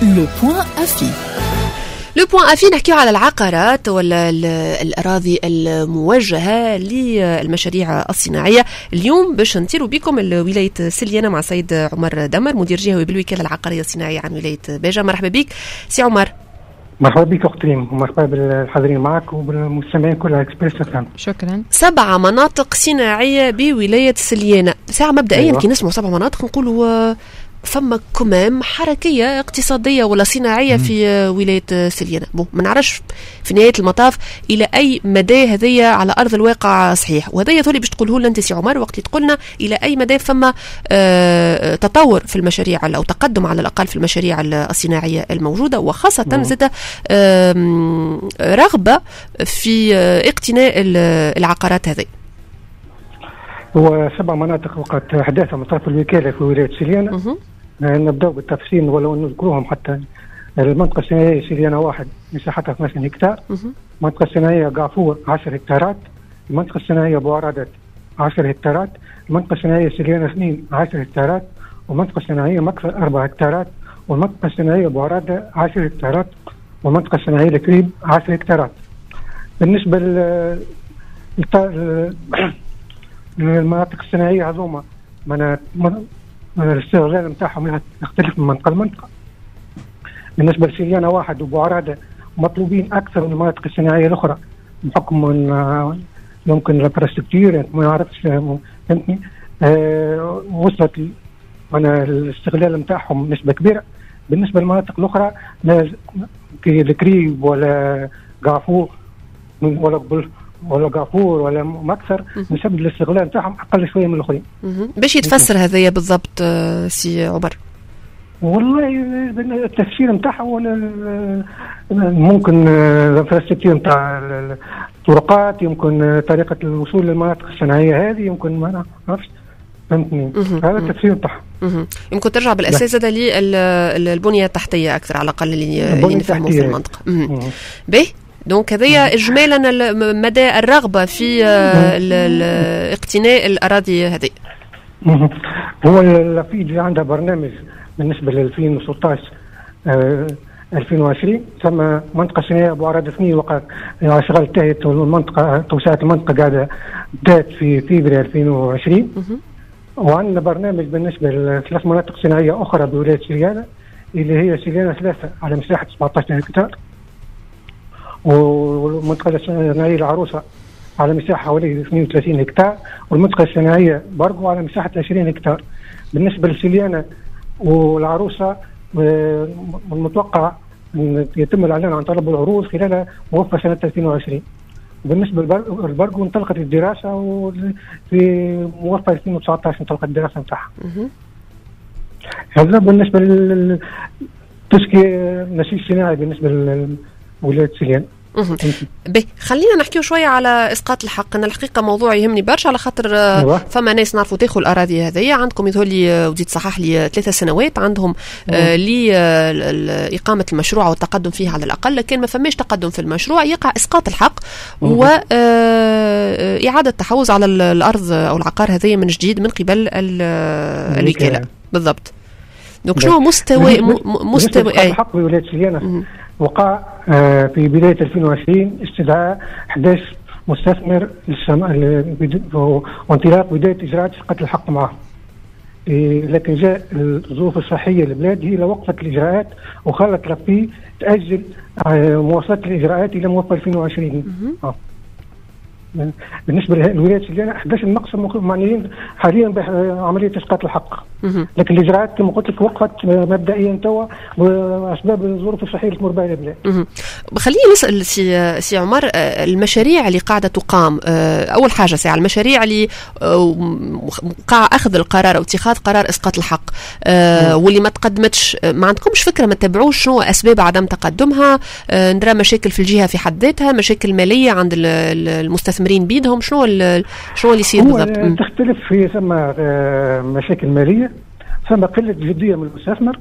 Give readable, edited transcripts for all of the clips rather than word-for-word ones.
لو بوان أفي. لو بوان أفي نحكيو على العقارات ولا الأراضي الموجهة للمشاريع الصناعية. اليوم باش نطيروا بكم ولاية سليانة مع سيد عمر دمر، مدير جهوي بالوكالة العقارية الصناعية عن ولاية باجة. مرحبا بك سي عمر. مرحبا بك أخت ريم، ومرحبا بالحاضرين معك وبالمستمعين كلها اكسبريس فهم. شكرا. 7 مناطق صناعية بولاية سليانة. ساعة مبدئيا كي نسمعوا 7 مناطق نقولوا فما كمام حركية اقتصادية ولا صناعية في ولاية سليانة. ما نعرفش في نهاية المطاف إلى أي مدى هذية على أرض الواقع صحيح، وهذا يظهر باش تقوله لنا أنت سي عمر وقت اللي تقولنا إلى أي مدى فما تطور في المشاريع أو تقدم على الأقل في المشاريع الصناعية الموجودة، وخاصة زاد رغبة في اقتناء العقارات هذه. هو 7 مناطق وقت أحداثها من طرف الوكالة في ولاية سليانة. نبدأ بالتفصيل ولو نذكرهم حتى. المنطقة الصناعية سليانة 1 مساحتها 12 هكتار. المنطقة الصناعية قافور 10 هكتارات. المنطقة الصناعية بوعرادة 10 هكتارات. المنطقة الصناعية سليانة 2 10 هكتارات. والمنطقة الصناعية مكفر 4 هكتارات. والمنطقة الصناعية بوعرادة 10 هكتارات. والمنطقة الصناعية الكريم 10 هكتارات. بالنسبة المناطق الصناعية هذوما الاستغلال نتاعهم يختلف من منطقة لمنطقة. بالنسبة لسليانة 1 وبوعرادة مطلوبين أكثر من المناطق الصناعية الأخرى بحكم من يمكن الانفراستركتور ما يعرفش فهمتني. وصلت الاستغلال نتاعهم نسبة كبيرة. بالنسبة للمناطق الأخرى كالكريب ولا قافور ولا قافور ولا مكسر نسبب الاستغلال نتاعهم اقل شويه من الاخرين. باش يتفسر هذايا بالضبط سي عمر؟ والله التفسير نتاعها ممكن الانفراستركتور نتاع الطرقات، يمكن طريقه الوصول للمناطق الصناعيه هذه، يمكن ما نعرفش فهمتني. هذا التفسير نتاعها. يمكن ترجع بالاساس هذا للبنيه التحتيه اكثر على الاقل اللي نفهموا في المنطقه. باهي دونك هذايا إجمالا مدى الرغبة في اقتناء الأراضي هذه. هو اللفيج عندها برنامج بالنسبة ل 2016 2020 ثم منطقة صناعية بوعرادة 2 وقت شغل انتهت، والمنطقة توسعة المنطقة قاعدة بدأت في فبراير 2020. وعندنا برنامج بالنسبة ل3 مناطق صناعية أخرى بولاية سليانة اللي هي سليانة 3 على مساحة 17 هكتار، والمنطقة الصناعية العروسة على مساحة حوالي 32 هكتار، والمنطقة الصناعية برغو على مساحة 20 هكتار. بالنسبة لسليانة والعروسة المتوقع أن يتم الإعلان عن طلب العروض خلال موفى سنة 2020. بالنسبة للبرغو انطلقت الدراسة، وفي موفى 2019 انطلقت الدراسة نتاعها. هذا بالنسبة للتسكية النسيج الصناعي بالنسبة ولاية سليانة. خلينا نحكيو شويه على اسقاط الحق. انا الحقيقه موضوع يهمني برشا على خاطر فما ناس نعرفوا تاخذ الاراضي هذه عندكم. يظهر لي وزيد صحح لي 3 سنوات عندهم لإقامة المشروع والتقدم فيه على الاقل، لكن ما فماش تقدم في المشروع يقع اسقاط الحق واعاده تحوز على الارض او العقار هذه من جديد من قبل الوكاله. بالضبط. دونك شنو مستوى الحق بولاية سليانة؟ وقع في بداية 2020 استدعاء 11 مستثمر وانطلاق بداية إجراءات إسقاط الحق معه، لكن جاء الظروف الصحية للبلاد هي وقفت الإجراءات وخلت رفيه تأجل مواصلة الإجراءات إلى موفى 2020. بالنسبة للولايات سليانة 11 مقسم معنيين حاليا بعملية إسقاط الحق، لكن الإجراءات كما قلت لك وقفت مبدئيا توا بأسباب الظروف الصحية اللي تمر بها البلاد. خليني نسأل سي عمر، المشاريع اللي قاعدة تقام، أول حاجة ساعة المشاريع اللي وقع أخذ القرار أو اتخاذ قرار إسقاط الحق واللي ما تقدمتش، ما عندكمش فكرة، ما تتابعوش شنو أسباب عدم تقدمها؟ نرى مشاكل في الجهة في حد ذاتها، مشاكل مالية عند المستثمرين بيدهم، شنو اللي يصير بالضبط؟ تختلف في ثم مشاكل مالية، ثم قلة جدية من المستثمر،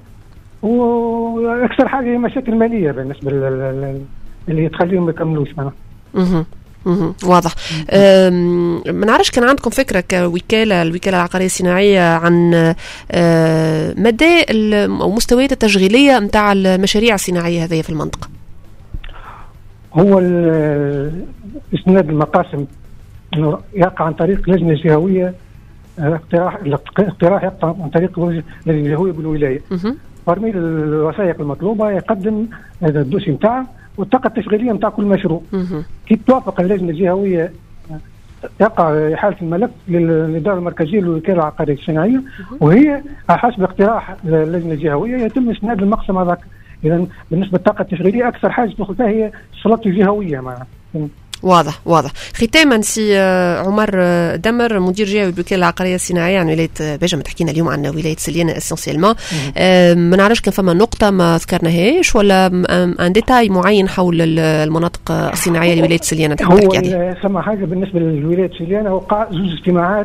وأكثر حاجة هي مشاكل مالية بالنسبة اللي تخليهم ما يكملوش معنا. واضح. ما نعرفش كان عندكم فكرة كوكالة الوكالة العقارية الصناعية عن مدى أو مستويات التشغيلية متاع المشاريع الصناعية هذه في المنطقة؟ هو إسناد المقاسم يقع عن طريق لجنة جهوية، اقتراح يقع عن طريق لجنة جهوية بالولاية. برمي الوثائق المطلوبة يقدم هذا الدوسي متاعه والطاقة التشغيلية متاع كل مشروع. كي توافق اللجنة الجهوية يقع حالة الملف للإدارة المركزية للوكالة العقارية الصناعية، وهي حسب اقتراح اللجنة الجهوية يتم إسناد المقسم هذاك. إذا بالنسبة للطاقة التشغيلية أكثر حاجة تدخل فيها هي الصلات الجهوية معنا. واضح. ختاما سي عمر دمر مدير جهوي بالوكاله العقاريه الصناعيه عن ولايه بجم، تحكينا اليوم عن ولايه سليانه اسينسيلمون. ما نعرفش كان فما نقطه ما ذكرناهاش ولا ان ديتاي معين حول المناطق الصناعيه لولايه سليانه تحب تحكي عليها؟ هو ثم حاجه بالنسبه لولايه سليانه، وقع زوج اجتماعات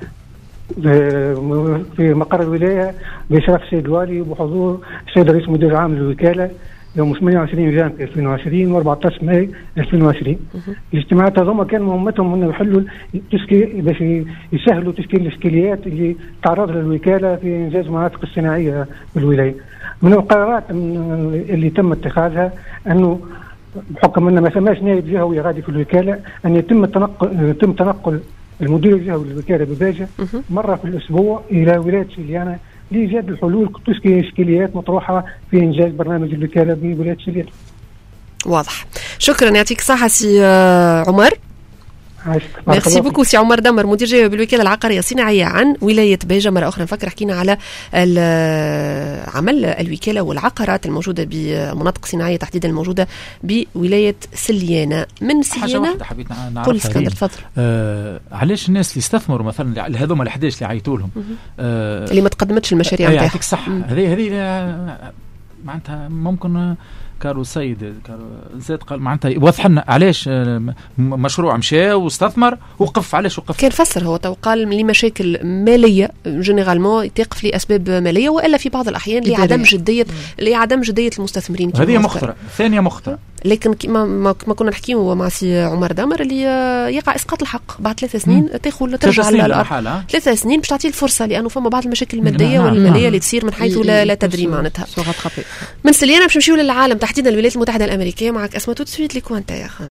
في مقر الولايه باشراف السيد الوالي وبحضور السيد رئيس مدير العام للوكاله يوم 28 جانفي 2020 و14 ماي 2020. الاجتماعات هذوما كان مهمتهم انه يحلوا باش يسهلوا تشكيل الاشكاليات اللي تعرض للوكاله في انجاز المناطق الصناعيه بالولايه. من القرارات اللي تم اتخاذها انه بحكم انه ما ثماش نائب جهوي غادي في الوكاله، ان يتم تنقل المدير الجهوي للوكاله بباجه مره في الاسبوع الى ولايه سليانه لإيجاد الحلول تشكي إشكاليات مطروحة في إنجاز برنامج الوكالة بولاية سليانة. واضح. شكرا، يعطيك الصحة سي عمر. ميرسي بوكو سي عمر دمر مدير جهوي بالوكالة العقارية الصناعية عن ولاية باجة. مرة أخرى نفكر حكينا على عمل الوكالة والعقارات الموجودة بمناطق صناعية تحديدا الموجودة بولاية سليانة. من سليانة حبيت نعرف كل اسكندر تفضل. علاش الناس اللي استثمروا مثلا هذوما ال11 اللي عيطوا لهم اللي ما تقدمتش المشاريع نتاعها يعطيك صح. هذه معناتها ممكن كارو سيد زاد قال معناتها يوضح لنا علاش مشروع مشى واستثمر وقف. علاش وقف؟ كان فسر هو قال لمشاكل ماليه جينيرالمون توقف لاسباب ماليه، والا في بعض الاحيان لعدم جديه المستثمرين. هذه مخطره. ثانيه مخطره. لكن ما كنا نحكيو مع سي عمر دمر اللي يقع اسقاط الحق بعد 3 سنين ترجع للارض 3 سنين باش تعطيه الفرصه، لانه فما بعض المشاكل الماديه والماليه اللي تصير من حيث لا تدري معناتها. من سليانة باش نمشيو للعالم تحديدا الولايات المتحده الامريكيه. معك اسماء تو سويت لي كوانتير.